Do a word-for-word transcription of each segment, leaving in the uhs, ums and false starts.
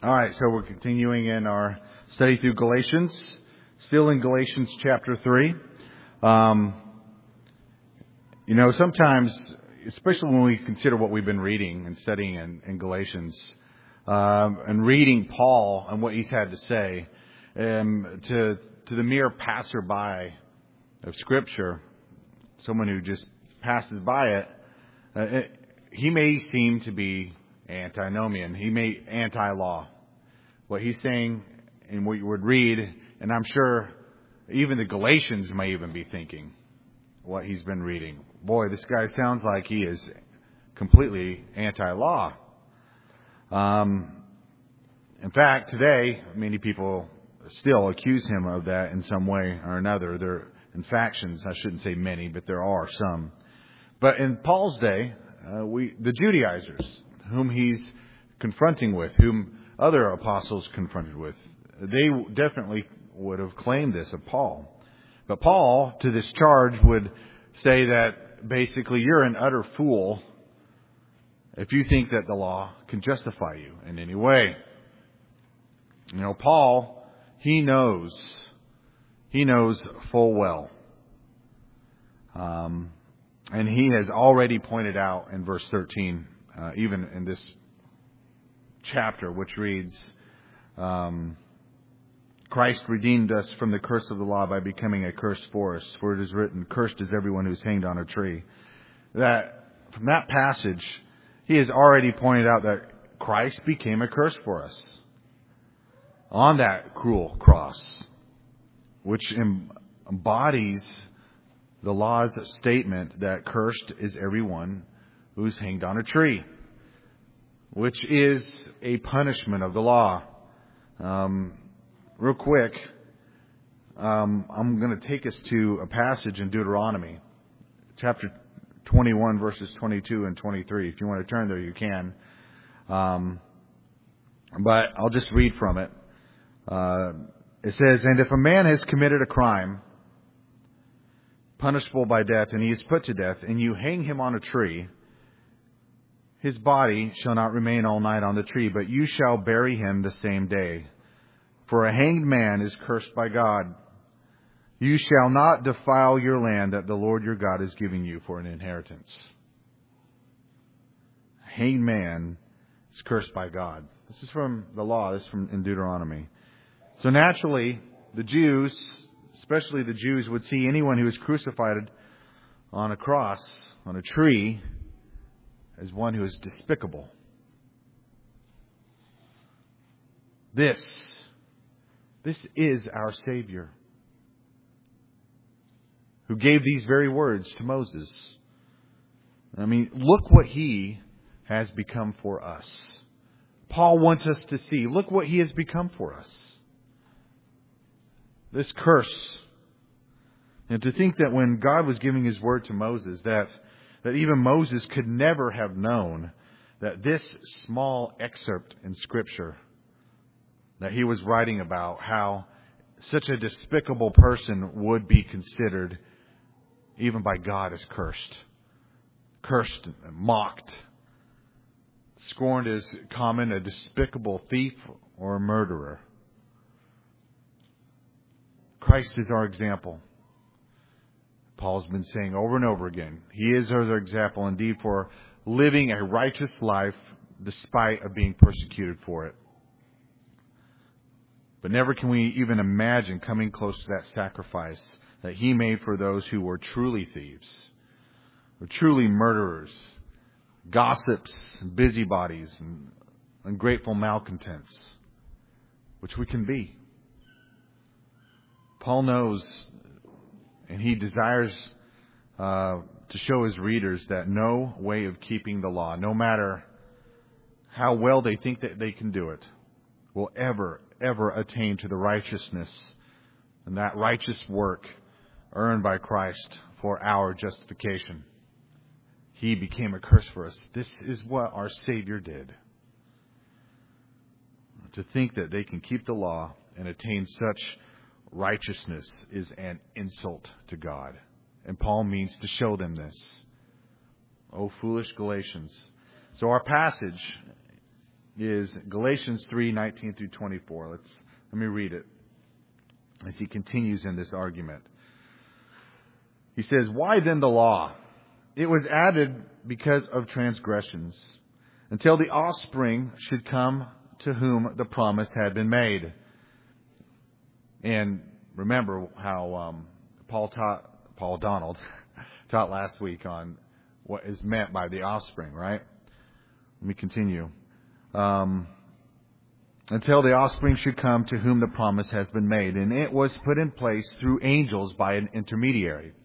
All right, so we're continuing in our study through Galatians, still in Galatians chapter three. Um, you know, sometimes, especially when we consider what we've been reading and studying in, in Galatians, um, and reading Paul and what he's had to say, um, to to the mere passerby of Scripture, someone who just passes by it, uh, it he may seem to be antinomian. He may anti-law. What he's saying and what you would read, and I'm sure even the Galatians may even be thinking what he's been reading. Boy, this guy sounds like he is completely anti-law. Um, in fact, today, many people still accuse him of that in some way or another. There, in factions, I shouldn't say many, but there are some. But in Paul's day, uh, we the Judaizers, whom he's confronting with, whom other apostles confronted with, they definitely would have claimed this of Paul. But Paul, to this charge, would say that basically you're an utter fool if you think that the law can justify you in any way. You know, Paul, he knows, he knows full well. Um, and he has already pointed out in verse thirteen, uh, even in this chapter, which reads, um, Christ redeemed us from the curse of the law by becoming a curse for us. For it is written, cursed is everyone who's hanged on a tree. That from that passage, he has already pointed out that Christ became a curse for us on that cruel cross, which embodies the law's statement that cursed is everyone who's hanged on a tree, which is a punishment of the law. Um, real quick, um, I'm going to take us to a passage in Deuteronomy, chapter twenty-one, verses twenty-two and twenty-three. If you want to turn there, you can. Um, but I'll just read from it. Uh, it says, and if a man has committed a crime punishable by death, and he is put to death, and you hang him on a tree, his body shall not remain all night on the tree, but you shall bury him the same day. For a hanged man is cursed by God. You shall not defile your land that the Lord your God is giving you for an inheritance. A hanged man is cursed by God. This is from the law. This is from in Deuteronomy. So naturally, the Jews, especially the Jews, would see anyone who was crucified on a cross, on a tree, as one who is despicable. This, this is our Savior, who gave these very words to Moses. I mean, look what He has become for us. Paul wants us to see, look what He has become for us. This curse. And to think that when God was giving His word to Moses, that that even Moses could never have known that this small excerpt in Scripture that he was writing about, how such a despicable person would be considered even by God as cursed. Cursed and mocked. Scorned as common, a despicable thief or a murderer. Christ is our example. Paul's been saying over and over again, He is our example indeed for living a righteous life despite of being persecuted for it. But never can we even imagine coming close to that sacrifice that He made for those who were truly thieves, were truly murderers, gossips, busybodies, and ungrateful malcontents, which we can be. Paul knows, and he desires uh, to show his readers that no way of keeping the law, no matter how well they think that they can do it, will ever, ever attain to the righteousness and that righteous work earned by Christ for our justification. He became a curse for us. This is what our Savior did. To think that they can keep the law and attain such righteousness is an insult to God. And Paul means to show them this. O foolish Galatians. So our passage is Galatians three nineteen through twenty-four. Let's let me read it as he continues in this argument. He says, "Why then the law? It was added because of transgressions, until the offspring should come to whom the promise had been made." And remember how um, Paul taught, Paul Donald taught last week on what is meant by the offspring, right? Let me continue. Um, until the offspring should come to whom the promise has been made. And it was put in place through angels by an intermediary.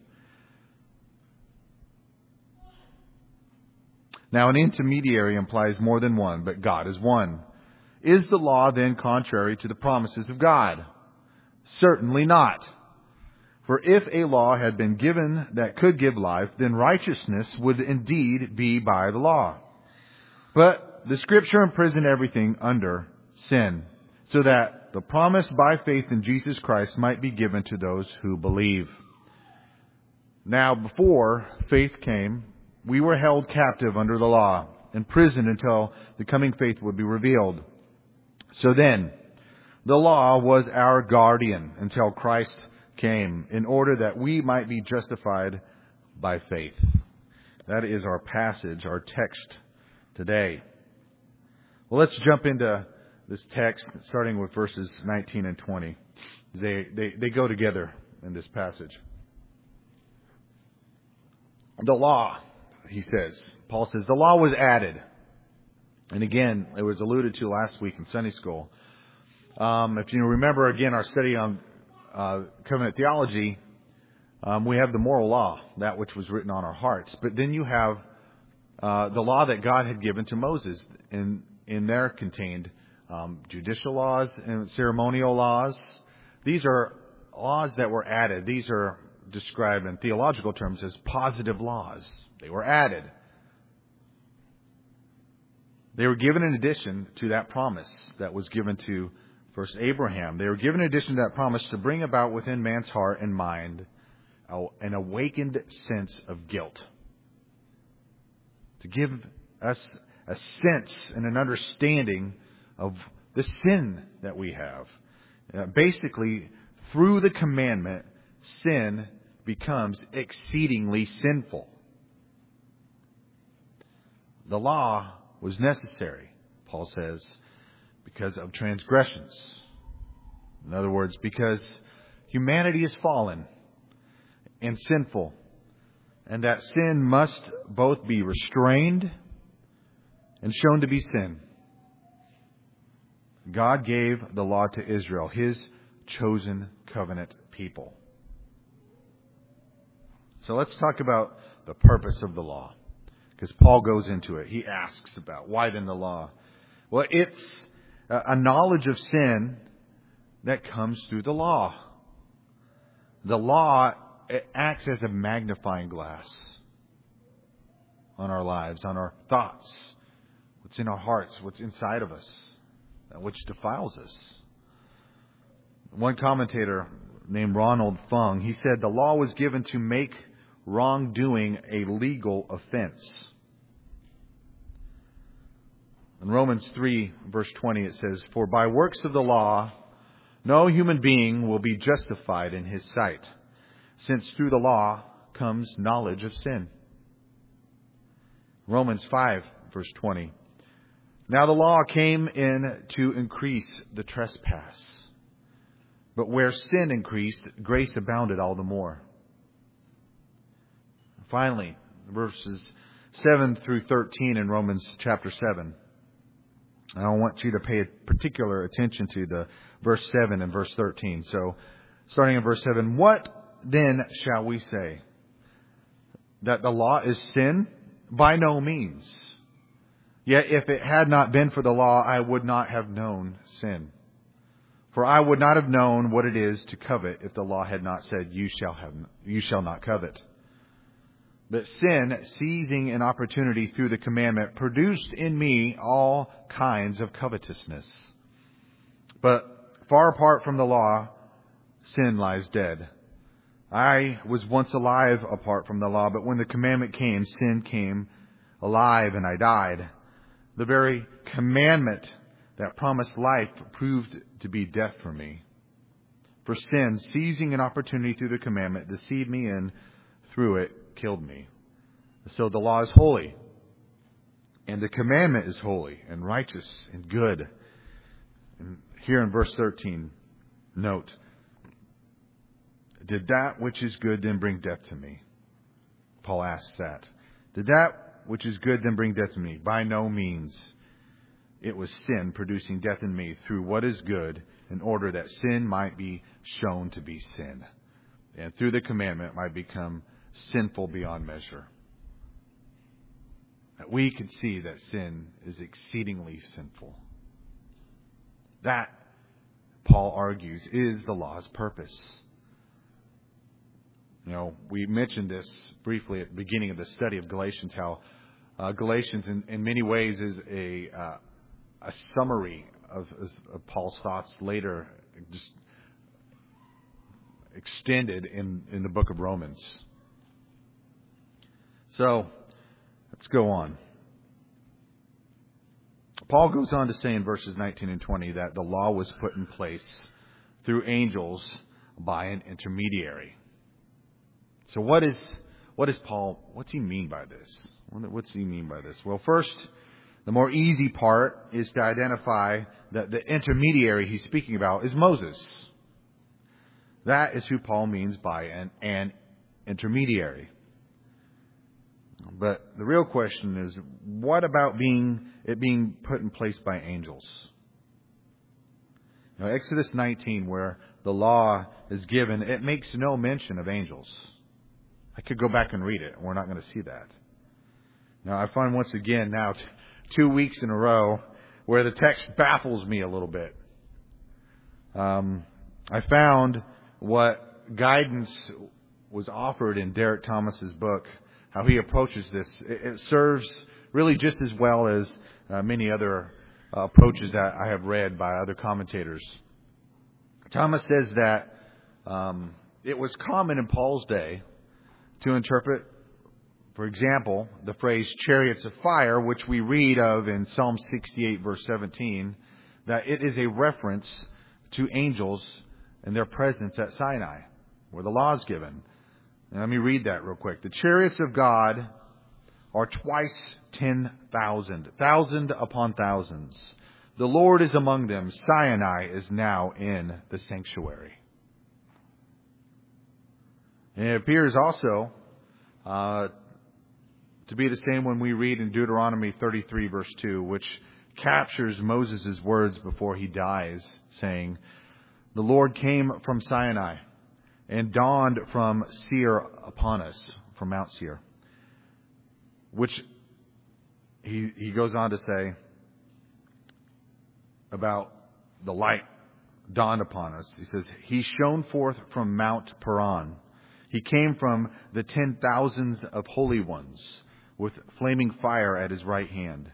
Now, an intermediary implies more than one, but God is one. Is the law then contrary to the promises of God? Certainly not. For if a law had been given that could give life, then righteousness would indeed be by the law. But the Scripture imprisoned everything under sin, so that the promise by faith in Jesus Christ might be given to those who believe. Now, before faith came, we were held captive under the law, imprisoned until the coming faith would be revealed. So then, the law was our guardian until Christ came, in order that we might be justified by faith. That is our passage, our text today. Well, let's jump into this text, starting with verses nineteen and twenty. They, they, they go together in this passage. The law, he says, Paul says, the law was added. And again, it was alluded to last week in Sunday school. Um, if you remember, again, our study on uh, covenant theology, um, we have the moral law, that which was written on our hearts. But then you have uh, the law that God had given to Moses. In, in there contained um, judicial laws and ceremonial laws. These are laws that were added. These are described in theological terms as positive laws. They were added. They were given in addition to that promise that was given to first Abraham. They were given in addition to that promise to bring about within man's heart and mind an awakened sense of guilt. To give us a sense and an understanding of the sin that we have. Uh, basically, through the commandment, sin becomes exceedingly sinful. The law was necessary, Paul says, because of transgressions. In other words, because humanity is fallen and sinful, and that sin must both be restrained and shown to be sin. God gave the law to Israel, His chosen covenant people. So let's talk about the purpose of the law, because Paul goes into it. He asks about why then the law? Well, it's a knowledge of sin that comes through the law. The law, it acts as a magnifying glass on our lives, on our thoughts, what's in our hearts, what's inside of us, which defiles us. One commentator named Ronald Fung, he said the law was given to make wrongdoing a legal offense. In Romans three, verse twenty, it says, "For by works of the law, no human being will be justified in his sight, since through the law comes knowledge of sin." Romans five, verse twenty, "Now the law came in to increase the trespass. But where sin increased, grace abounded all the more." Finally, verses seven through thirteen in Romans chapter seven. And I want you to pay particular attention to the verse seven and verse thirteen. So, starting in verse seven, "What then shall we say? That the law is sin? By no means. Yet if it had not been for the law, I would not have known sin. For I would not have known what it is to covet if the law had not said, you shall have, you shall not covet. But sin, seizing an opportunity through the commandment, produced in me all kinds of covetousness. But far apart from the law, sin lies dead. I was once alive apart from the law, but when the commandment came, sin came alive and I died. the very commandment that promised life proved to be death for me. For sin, seizing an opportunity through the commandment, deceived me and through it killed me. So the law is holy, and the commandment is holy and righteous and good. And here in verse thirteen, note, did that which is good then bring death to me? Paul asks that. Did that which is good then bring death to me? By no means. It was sin producing death in me through what is good, in order that sin might be shown to be sin, and through the commandment might become sinful beyond measure. That we can see that sin is exceedingly sinful. That, Paul argues, is the law's purpose. You know, we mentioned this briefly at the beginning of the study of Galatians, how uh, Galatians in, in many ways is a uh, a summary of, of Paul's thoughts later, just extended in, in the book of Romans. So, let's go on. Paul goes on to say in verses nineteen and twenty that the law was put in place through angels by an intermediary. So what is what is Paul, what's he mean by this? What's he mean by this? Well, first, the more easy part is to identify that the intermediary he's speaking about is Moses. That is who Paul means by an, an intermediary. But the real question is, what about being it being put in place by angels? Now, Exodus nineteen, where the law is given, it makes no mention of angels. I could go back and read it. We're not going to see that. Now, I find once again now t- two weeks in a row where the text baffles me a little bit. Um, I found what guidance was offered in Derek Thomas's book, how he approaches this. It, it serves really just as well as uh, many other uh, approaches that I have read by other commentators. Thomas says that um, it was common in Paul's day to interpret, for example, the phrase chariots of fire, which we read of in Psalm sixty-eight, verse seventeen, that it is a reference to angels and their presence at Sinai, where the law is given. And let me read that real quick. The chariots of God are twice ten thousand, thousand upon thousands. The Lord is among them. Sinai is now in the sanctuary. And it appears also uh, to be the same when we read in Deuteronomy thirty-three, verse two, which captures Moses' words before he dies, saying, "The Lord came from Sinai and dawned from Seir upon us," from Mount Seir. Which he, he goes on to say about the light dawned upon us. He says, "He shone forth from Mount Paran. He came from the ten thousands of holy ones with flaming fire at his right hand."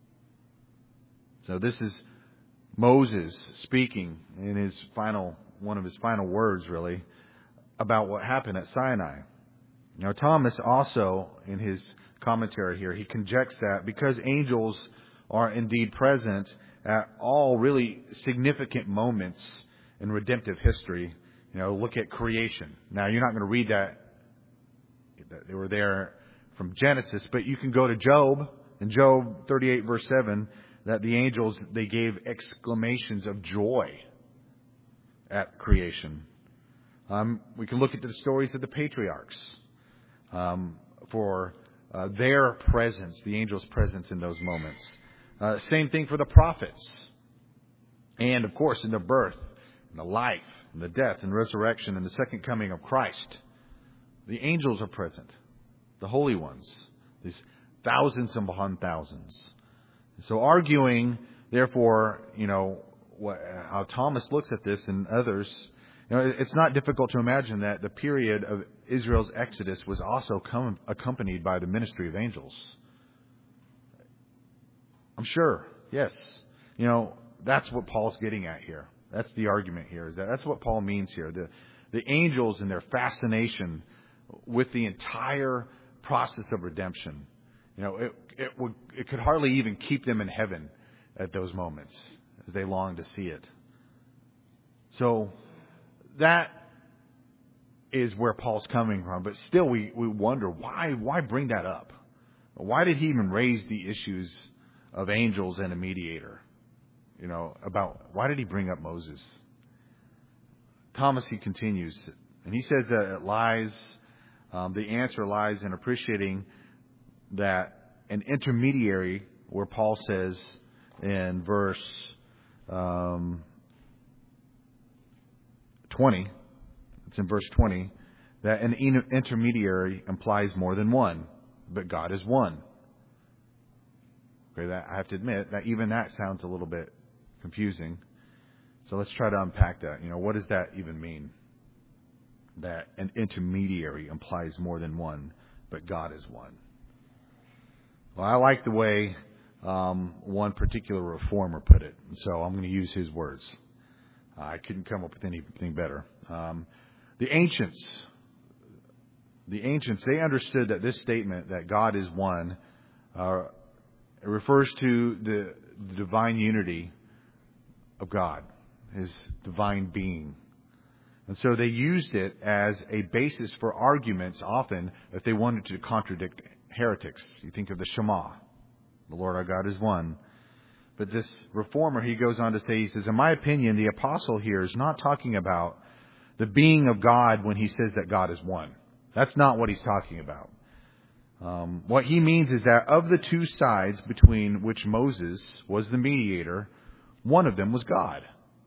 So this is Moses speaking in his final, one of his final words, really, about what happened at Sinai. Now, Thomas also, in his commentary here, he conjectures that because angels are indeed present at all really significant moments in redemptive history. You know, look at creation. Now, you're not going to read that. They were there from Genesis, but you can go to Job, in Job thirty-eight, verse seven, that the angels, they gave exclamations of joy at creation. Um, we can look at the stories of the patriarchs um, for uh, their presence, the angels' presence in those moments. Uh, same thing for the prophets. And, of course, in the birth, and the life, and the death, and resurrection, and the second coming of Christ. The angels are present. The holy ones. These thousands upon thousands. So arguing, therefore, you know, what, how Thomas looks at this and others, you know, it's not difficult to imagine that the period of Israel's exodus was also com- accompanied by the ministry of angels. I'm sure, yes. You know, that's what Paul's getting at here. That's the argument here, is that that's what Paul means here. The, the angels and their fascination with the entire process of redemption. You know, it it would, it could hardly even keep them in heaven at those moments as they long to see it. So that is where Paul's coming from. But still, we, we wonder, why, why bring that up? Why did he even raise the issues of angels and a mediator? You know, about why did he bring up Moses? Thomas, he continues, and he says that it lies, um, the answer lies in appreciating that an intermediary, where Paul says in verse um, twenty, it's in verse twenty, that an intermediary implies more than one, but God is one. Okay, that I have to admit that even that sounds a little bit confusing. So let's try to unpack that. You know, what does that even mean? That an intermediary implies more than one, but God is one. Well, I like the way um, one particular reformer put it, so I'm going to use his words. Uh, I couldn't come up with anything better. Um, the ancients, the ancients, they understood that this statement that God is one uh, it refers to the, the divine unity of God, His divine being. And so they used it as a basis for arguments often if they wanted to contradict heretics. You think of the Shema, the Lord our God is one. But this reformer, he goes on to say, he says, in my opinion, the apostle here is not talking about the being of God when he says that God is one. That's not what he's talking about. Um, what he means is that of the two sides between which Moses was the mediator, one of them was God.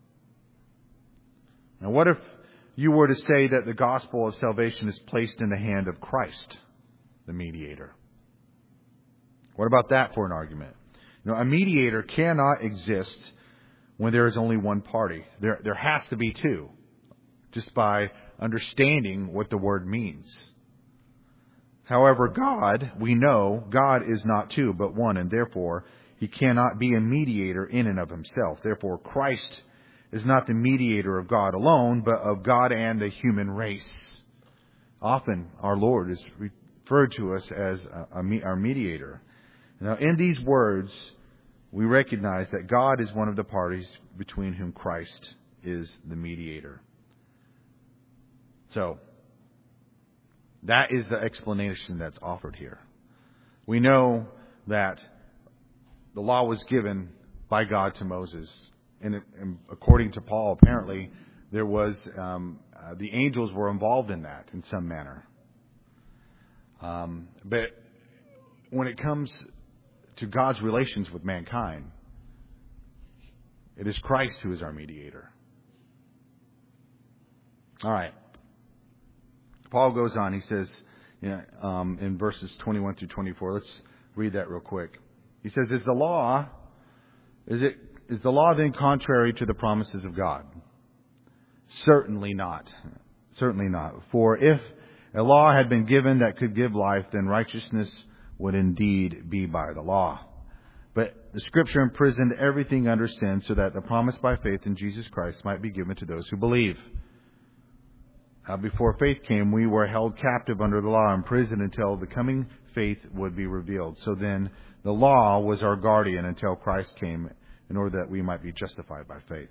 Now, what if you were to say that the gospel of salvation is placed in the hand of Christ, the mediator? What about that for an argument? You know, a mediator cannot exist when there is only one party. There, there has to be two, just by understanding what the word means. However, God, we know, God is not two, but one, and therefore He cannot be a mediator in and of Himself. Therefore, Christ is not the mediator of God alone, but of God and the human race. Often, our Lord is referred to us as a, a, our mediator. Now, in these words, we recognize that God is one of the parties between whom Christ is the mediator. So, that is the explanation that's offered here. We know that the law was given by God to Moses. And, and according to Paul, apparently, there was um, uh, the angels were involved in that in some manner. Um, but when it comes to God's relations with mankind, it is Christ who is our mediator. All right. Paul goes on. He says, you know, um, in verses twenty-one through twenty-four. Let's read that real quick. He says, "Is the law is it is the law then contrary to the promises of God? Certainly not. Certainly not. For if a law had been given that could give life, then righteousness would indeed be by the law. But the Scripture imprisoned everything under sin, so that the promise by faith in Jesus Christ might be given to those who believe. Now, before faith came, we were held captive under the law, imprisoned until the coming faith would be revealed. So then, the law was our guardian until Christ came, in order that we might be justified by faith."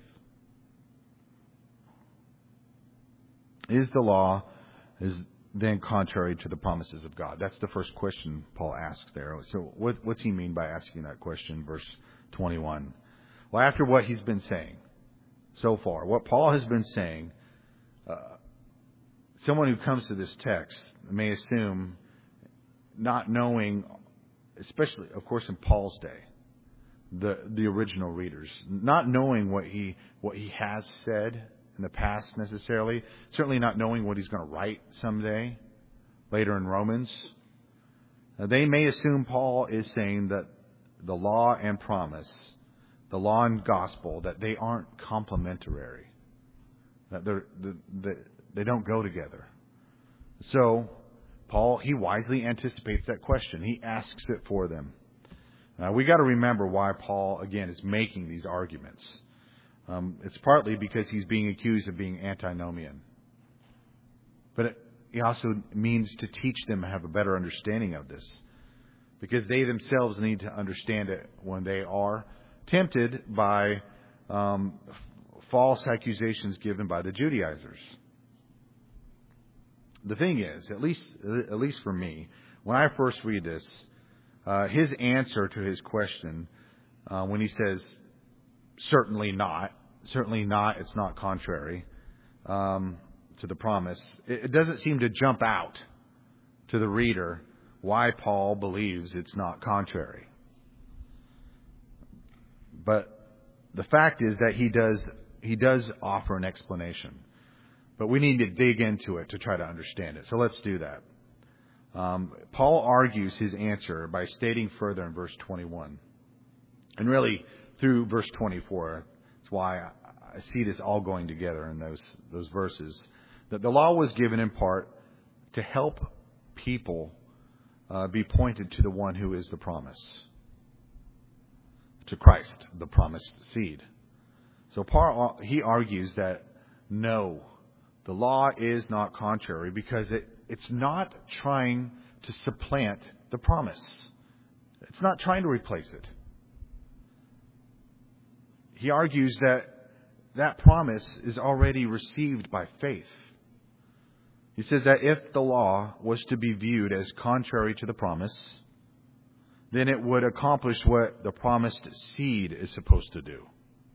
Is the law is then contrary to the promises of God? That's the first question Paul asks there. So what, what's he mean by asking that question? Verse twenty-one. Well, after what he's been saying so far, what Paul has been saying, uh, someone who comes to this text may assume, not knowing, especially, of course, in Paul's day, the the original readers, not knowing what he what he has said in the past necessarily, certainly not knowing what he's going to write someday, later in Romans, uh, they may assume Paul is saying that the law and promise, the law and gospel, that they aren't complementary, that they're, they, they don't go together. So, Paul, he wisely anticipates that question. He asks it for them. Now, we got to remember why Paul, again, is making these arguments. Um, it's partly because he's being accused of being antinomian. But it, he also means to teach them to have a better understanding of this. because they themselves need to understand it when they are tempted by um, f- false accusations given by the Judaizers. The thing is, at least at least for me, when I first read this, uh, his answer to his question, uh, when he says, certainly not, certainly not, it's not contrary um, to the promise, it, it doesn't seem to jump out to the reader why Paul believes it's not contrary. But the fact is that he does he does offer an explanation. But we need to dig into it to try to understand it. So let's do that. Um, Paul argues his answer by stating further in verse twenty-one. And really, through verse twenty-four, that's why I, I see this all going together in those, those verses. That the law was given in part to help people uh, be pointed to the one who is the promise. To Christ, the promised seed. So Paul, he argues that no, the law is not contrary because it, it's not trying to supplant the promise. It's not trying to replace it. He argues that that promise is already received by faith. He says that if the law was to be viewed as contrary to the promise, then it would accomplish what the promised seed is supposed to do.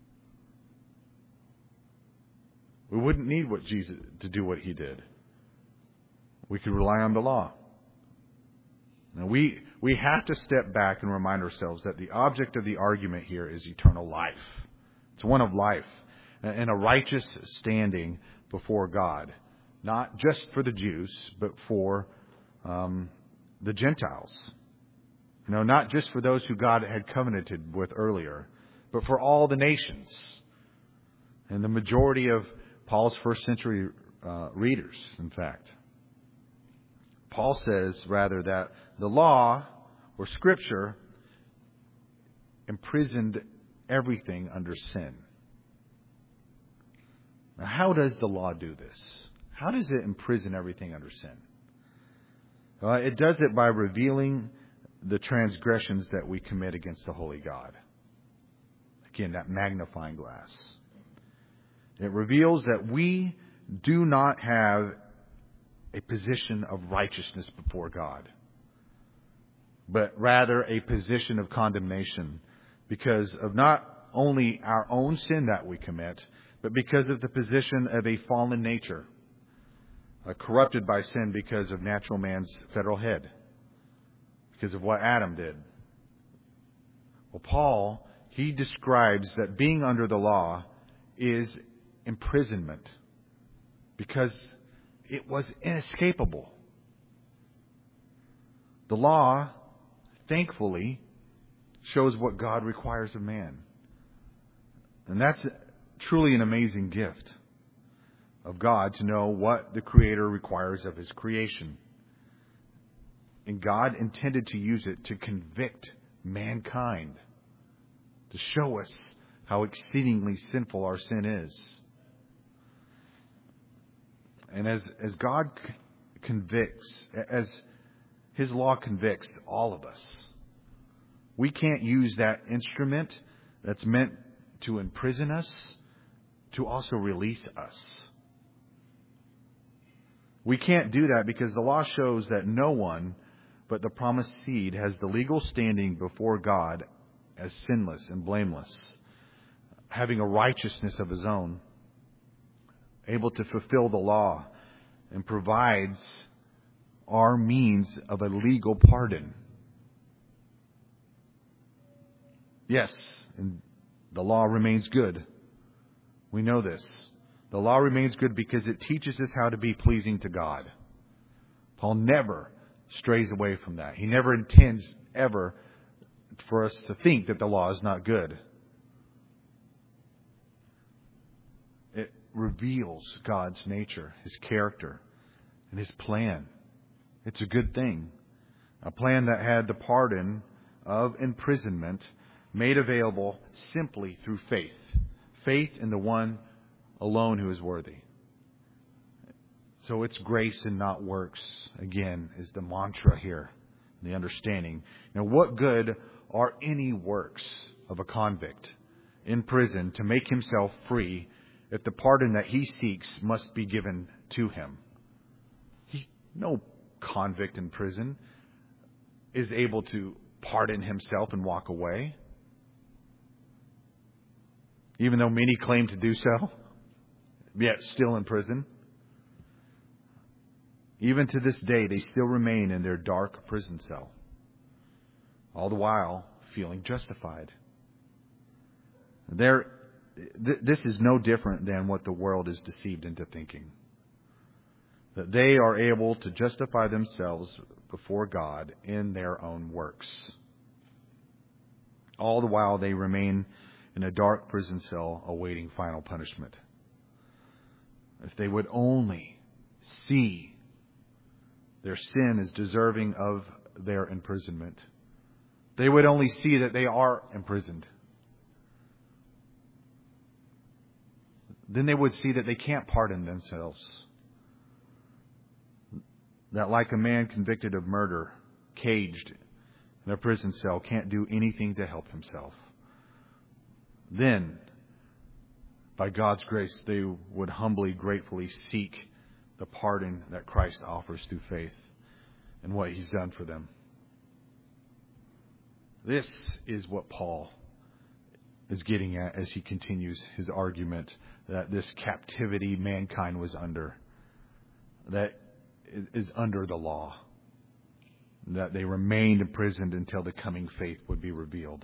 We wouldn't need what Jesus to do what he did. We could rely on the law. Now we we have to step back and remind ourselves that the object of the argument here is eternal life. It's one of life and a righteous standing before God, not just for the Jews, but for um, the Gentiles. No, not just for those who God had covenanted with earlier, but for all the nations. And the majority of Paul's first century uh, readers, in fact. Paul says, rather, that the law or Scripture imprisoned everything under sin. Now, how does the law do this? How does it imprison everything under sin? Uh, it does it by revealing the transgressions that we commit against the holy God. Again, that magnifying glass. It reveals that we do not have a position of righteousness before God, but rather a position of condemnation because of not only our own sin that we commit, but because of the position of a fallen nature, uh, corrupted by sin because of natural man's federal head, because of what Adam did. Well, Paul, he describes that being under the law is imprisonment because it was inescapable. The law, thankfully, shows what God requires of man. And that's truly an amazing gift of God to know what the Creator requires of His creation. And God intended to use it to convict mankind, to show us how exceedingly sinful our sin is. And as, as God convicts, as His law convicts all of us, we can't use that instrument that's meant to imprison us to also release us. We can't do that because the law shows that no one but the promised seed has the legal standing before God as sinless and blameless, having a righteousness of his own, able to fulfill the law, and provides our means of a legal pardon. Yes, and the law remains good. We know this. The law remains good because it teaches us how to be pleasing to God. Paul never strays away from that. He never intends ever for us to think that the law is not good. It reveals God's nature, His character, and His plan. It's a good thing. A plan that had the pardon of imprisonment made available simply through faith. Faith in the one alone who is worthy. So it's grace and not works, again, is the mantra here the understanding. Now, what good are any works of a convict in prison to make himself free if the pardon that he seeks must be given to him? He, no convict in prison is able to pardon himself and walk away, even though many claim to do so, yet still in prison. Even to this day, they still remain in their dark prison cell, all the while feeling justified. There, th- this is no different than what the world is deceived into thinking. That they are able to justify themselves before God in their own works. All the while they remain in a dark prison cell awaiting final punishment. If they would only see their sin is deserving of their imprisonment, they would only see that they are imprisoned, then they would see that they can't pardon themselves. That like a man convicted of murder, caged in a prison cell, can't do anything to help himself. Then, by God's grace, they would humbly, gratefully seek the pardon that Christ offers through faith in what He's done for them. This is what Paul is getting at as he continues his argument that this captivity mankind was under, that is under the law, that they remained imprisoned until the coming faith would be revealed,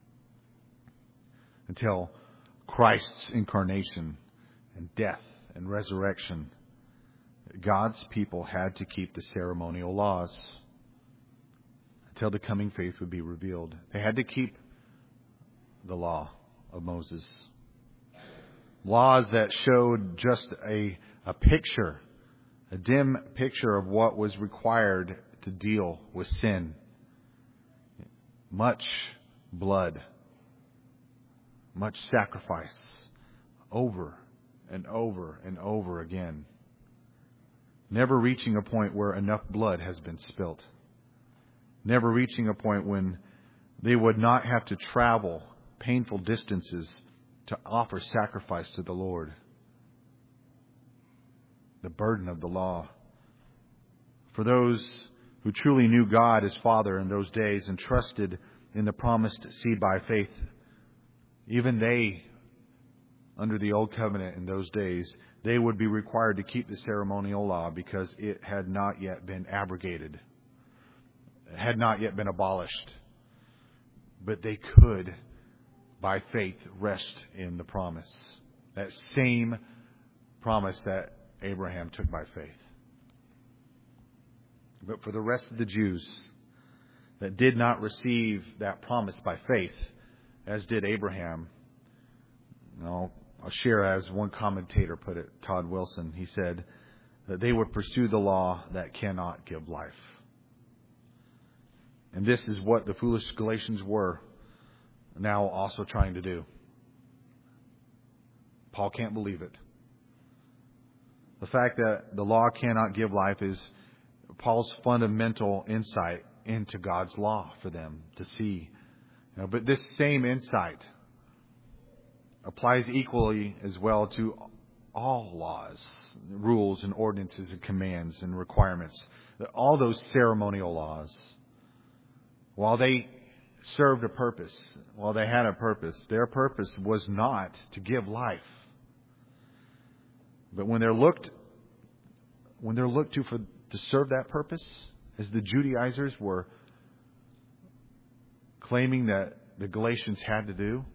until Christ's incarnation and death and resurrection. God's people had to keep the ceremonial laws until the coming faith would be revealed. They had to keep the law of Moses. Laws that showed just a, a picture, a dim picture of what was required to deal with sin. Much blood, much sacrifice, over and over and over again. Never reaching a point where enough blood has been spilt. Never reaching a point when they would not have to travel painful distances to offer sacrifice to the Lord. The burden of the law. For those who truly knew God as Father in those days and trusted in the promised seed by faith, even they, under the Old Covenant in those days, they would be required to keep the ceremonial law because it had not yet been abrogated. It had not yet been abolished. But they could, by faith, rest in the promise. That same promise that Abraham took by faith. But for the rest of the Jews that did not receive that promise by faith, as did Abraham, no, I'll share as one commentator put it, Todd Wilson. He said that they would pursue the law that cannot give life. And this is what the foolish Galatians were now also trying to do. Paul can't believe it. The fact that the law cannot give life is Paul's fundamental insight into God's law for them to see. You know, but this same insight applies equally as well to all laws, rules and ordinances and commands and requirements. All those ceremonial laws, while they served a purpose, while they had a purpose, their purpose was not to give life. But when they're looked, when they're looked to for to serve that purpose, as the Judaizers were claiming that the Galatians had to do,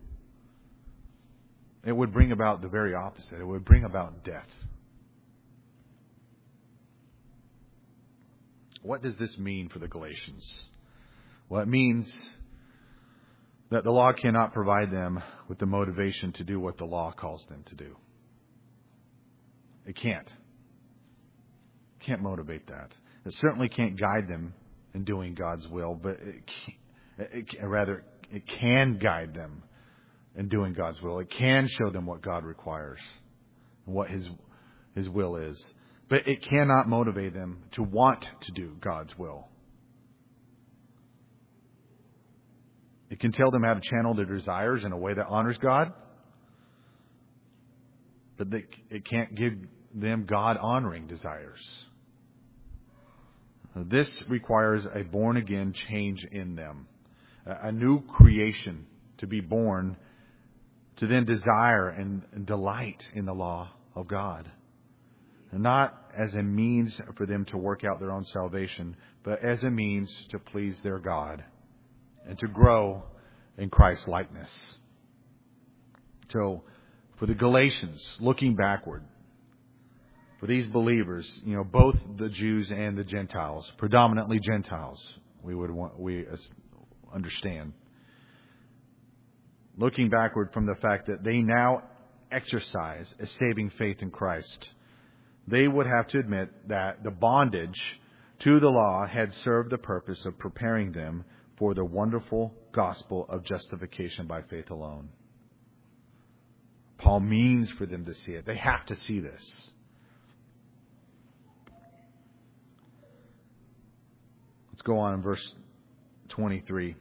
it would bring about the very opposite. It would bring about death. What does this mean for the Galatians? Well, it means that the law cannot provide them with the motivation to do what the law calls them to do. It can't. It can't motivate that. It certainly can't guide them in doing God's will, but it, can, it rather it can guide them in doing God's will. It can show them what God requires and what His His will is. But it cannot motivate them to want to do God's will. It can tell them how to channel their desires in a way that honors God. But they, it can't give them God-honoring desires. This requires a born-again change in them. A new creation to be born, to then desire and delight in the law of God. And not as a means for them to work out their own salvation, but as a means to please their God and to grow in Christ's likeness. So, for the Galatians, looking backward, for these believers, you know, both the Jews and the Gentiles, predominantly Gentiles, we would want, we understand. Looking backward from the fact that they now exercise a saving faith in Christ, they would have to admit that the bondage to the law had served the purpose of preparing them for the wonderful gospel of justification by faith alone. Paul means for them to see it. They have to see this. Let's go on in verse twenty-three.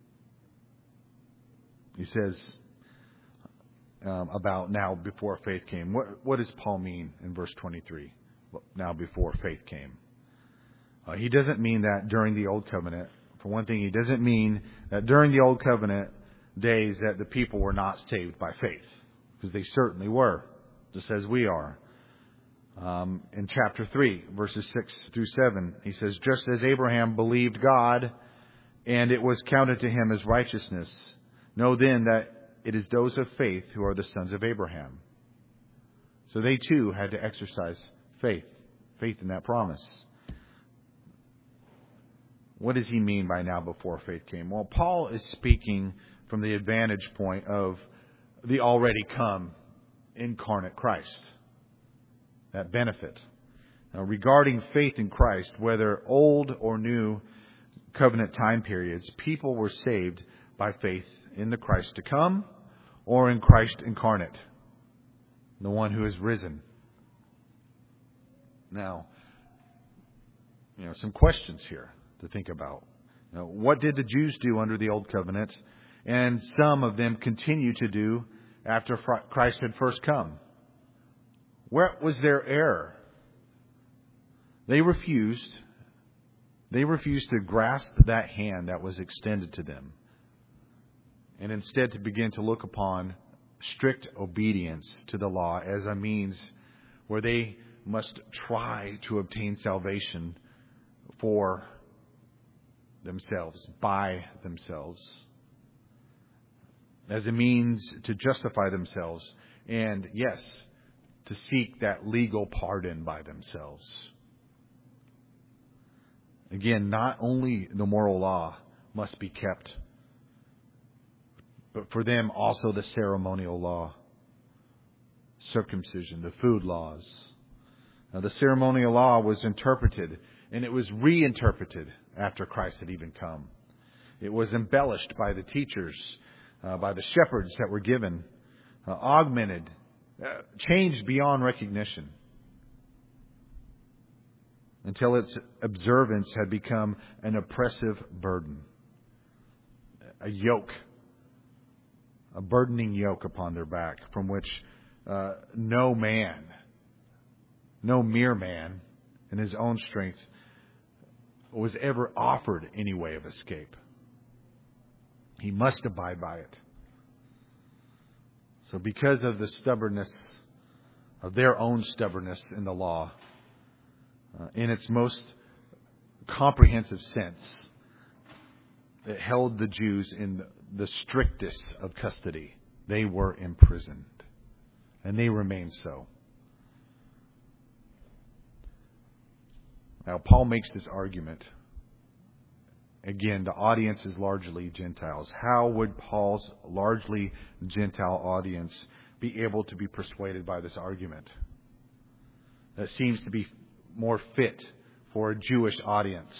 He says um, about now before faith came. What, what does Paul mean in verse twenty-three? Now before faith came. Uh, he doesn't mean that during the Old Covenant. For one thing, he doesn't mean that during the Old Covenant days that the people were not saved by faith. Because they certainly were, just as we are. Um, in chapter three, verses six through seven, he says, just as Abraham believed God, and it was counted to him as righteousness, know then that it is those of faith who are the sons of Abraham. So they too had to exercise faith, faith in that promise. What does he mean by now before faith came? Well, Paul is speaking from the advantage point of the already come incarnate Christ. That benefit. Now, regarding faith in Christ, whether old or new covenant time periods, people were saved by faith in the Christ to come or in Christ incarnate, the one who is risen. Now, you know, some questions here to think about. You know, what did the Jews do under the Old Covenant? And some of them continue to do after Christ had first come. What was their error? They refused. They refused to grasp that hand that was extended to them. And instead to begin to look upon strict obedience to the law as a means where they must try to obtain salvation for themselves, by themselves. As a means to justify themselves. And yes, to seek that legal pardon by themselves. Again, not only the moral law must be kept, but for them also the ceremonial law, circumcision, the food laws. Now, the ceremonial law was interpreted, and it was reinterpreted after Christ had even come. It was embellished by the teachers, uh, by the shepherds that were given, uh, augmented, uh, changed beyond recognition, until its observance had become an oppressive burden, a yoke, a burdening yoke upon their back, from which uh, no man, no mere man, in his own strength, was ever offered any way of escape. He must abide by it. So because of the stubbornness, of their own stubbornness in the law, uh, in its most comprehensive sense, it held the Jews in the strictest of custody. They were imprisoned. And they remain so. Now, Paul makes this argument. Again, the audience is largely Gentiles. How would Paul's largely Gentile audience be able to be persuaded by this argument? That seems to be more fit for a Jewish audience.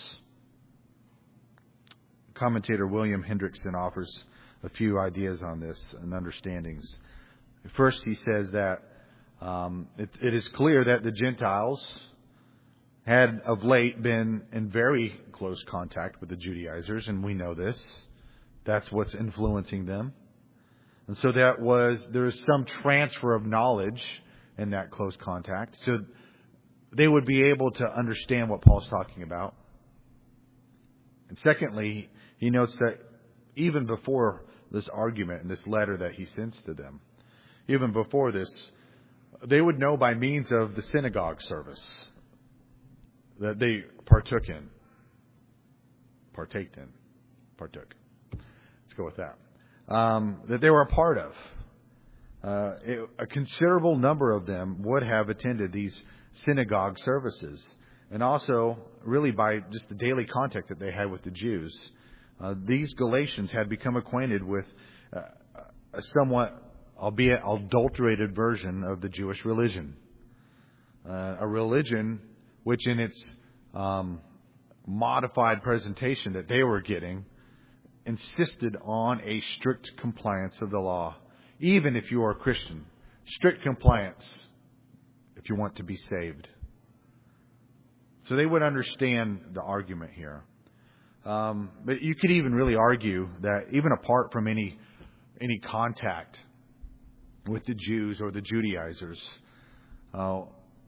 Commentator William Hendrickson offers a few ideas on this and understandings. First, he says that um, it, it is clear that the Gentiles had of late been in very close contact with the Judaizers, and we know this. That's what's influencing them. And so that was, there is some transfer of knowledge in that close contact. So they would be able to understand what Paul's talking about. And secondly, he notes that even before this argument and this letter that he sends to them, even before this, they would know by means of the synagogue service that they partook in. Partaked in. Partook. Let's go with that. Um, that they were a part of. Uh, it, a considerable number of them would have attended these synagogue services. And also, really by just the daily contact that they had with the Jews, uh, these Galatians had become acquainted with uh, a somewhat, albeit adulterated version of the Jewish religion. Uh, a religion which in its um, modified presentation that they were getting insisted on a strict compliance of the law. Even if you are a Christian, strict compliance if you want to be saved. So they would understand the argument here. Um, but you could even really argue that even apart from any any contact with the Jews or the Judaizers, uh,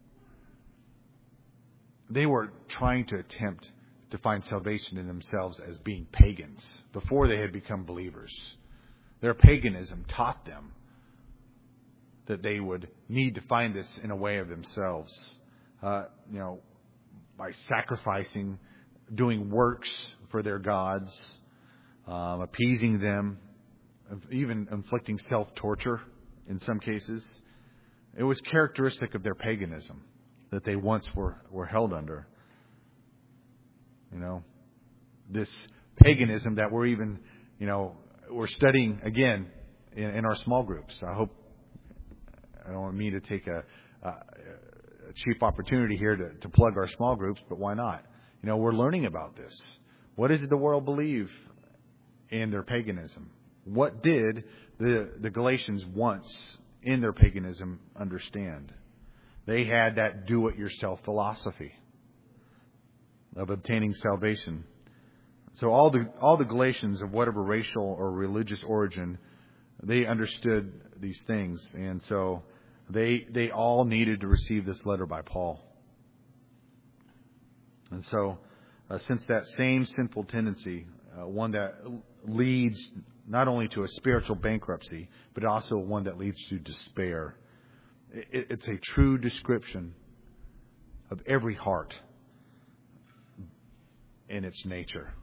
they were trying to attempt to find salvation in themselves as being pagans before they had become believers. Their paganism taught them that they would need to find this in a way of themselves. Uh, you know, by sacrificing, doing works for their gods, um, appeasing them, even inflicting self-torture in some cases. It was characteristic of their paganism that they once were, were held under. You know, this paganism that we're even, you know, we're studying again in, in our small groups. I hope, I don't want me to take a, a, a cheap opportunity here to, to plug our small groups, but why not? You know, we're learning about this. What does the world believe in their paganism? What did the, the Galatians once in their paganism understand? They had that do-it-yourself philosophy of obtaining salvation. So all the all the Galatians of whatever racial or religious origin, they understood these things, and so they they all needed to receive this letter by Paul. And so, uh, since that same sinful tendency, uh, one that leads not only to a spiritual bankruptcy, but also one that leads to despair, it, it's a true description of every heart in its nature,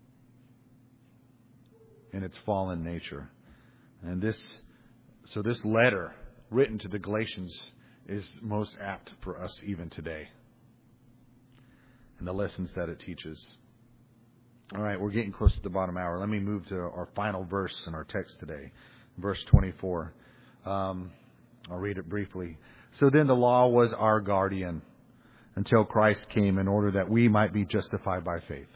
in its fallen nature. And this, so this letter written to the Galatians is most apt for us even today, and the lessons that it teaches. All right, we're getting close to the bottom hour. Let me move to our final verse in our text today, verse twenty-four. Um, I'll read it briefly. So then the law was our guardian until Christ came in order that we might be justified by faith.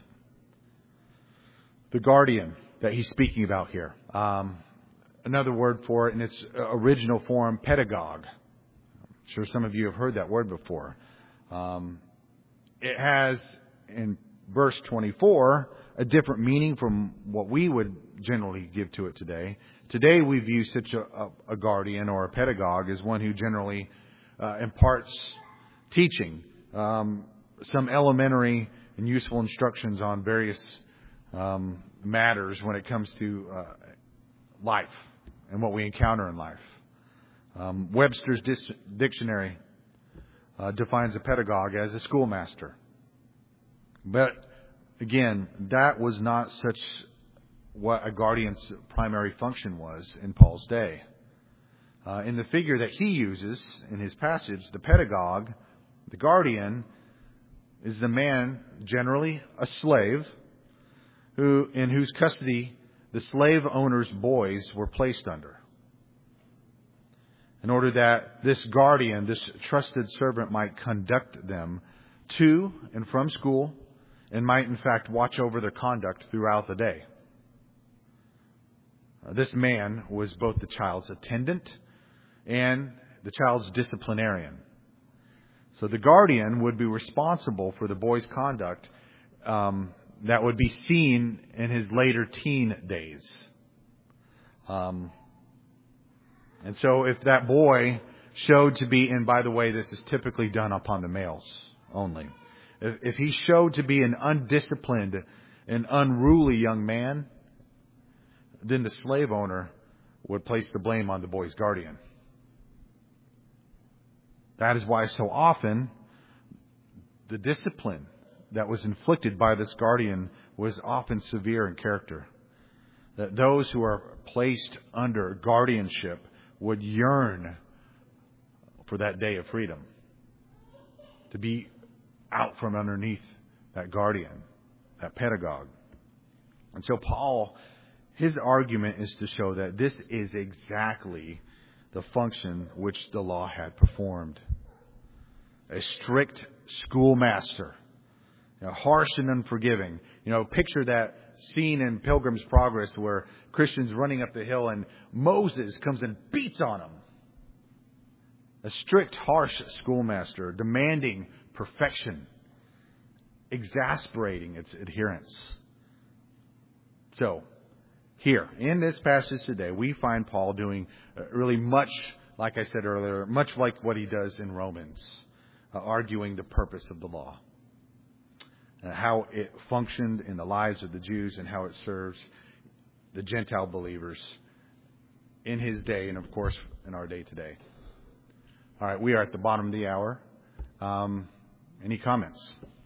The guardian that he's speaking about here. Um, another word for it in its original form, pedagogue. I'm sure some of you have heard that word before. Um, it has, in verse twenty-four, a different meaning from what we would generally give to it today. Today we view such a, a, a guardian or a pedagogue as one who generally uh, imparts teaching, um, some elementary and useful instructions on various um, matters when it comes to uh, life and what we encounter in life. Um, Webster's dis- dictionary uh, defines a pedagogue as a schoolmaster. But again, that was not such what a guardian's primary function was in Paul's day. Uh, in the figure that he uses in his passage, the pedagogue, the guardian, is the man, generally a slave, who in whose custody the slave owner's boys were placed under, in order that this guardian, this trusted servant, might conduct them to and from school, and might in fact watch over their conduct throughout the day. Uh, this man was both the child's attendant and the child's disciplinarian. So the guardian would be responsible for the boy's conduct um, that would be seen in his later teen days. Um, and so if that boy showed to be, and by the way, this is typically done upon the males only. If, if he showed to be an undisciplined and unruly young man, then the slave owner would place the blame on the boy's guardian. That is why so often the discipline that was inflicted by this guardian was often severe in character. That those who are placed under guardianship would yearn for that day of freedom, to be out from underneath that guardian, that pedagogue. And so Paul, his argument is to show that this is exactly the function which the law had performed. A strict schoolmaster, you know, harsh and unforgiving. You know, picture that scene in Pilgrim's Progress where Christians running up the hill and Moses comes and beats on them. A strict, harsh schoolmaster demanding perfection, exasperating its adherents. So, here, in this passage today, we find Paul doing really much, like I said earlier, much like what he does in Romans, uh, arguing the purpose of the law, and how it functioned in the lives of the Jews and how it serves the Gentile believers in his day and, of course, in our day today. All right, we are at the bottom of the hour. Um, any comments?